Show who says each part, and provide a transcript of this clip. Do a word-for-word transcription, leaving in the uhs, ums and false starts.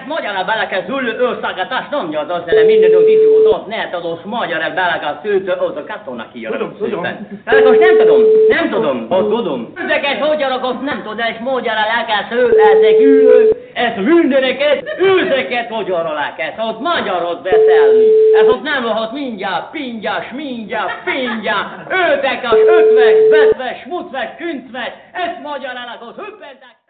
Speaker 1: ezt magyarra bele kell zülő őszakatás, nem nyolcas, de mindent itt volt, ne tudod, magyarra bele kell szültő, az a katónak írja.
Speaker 2: Tudom, tudom.
Speaker 1: Hát most nem tudom, nem tudom, azt tudom. Ezeket hogyanak, azt nem tudom, és magyarra le kell szülni, ezek ülő, ezt mindeneket, őzeket magyarra le kell, ott magyarot beszélni. Ez ott nem lehet mindjárt, pingyás, mindjárt, pingyás, ötekes, ötves, betves, mutves, küncves, ezt magyarra le kell, hüppentek.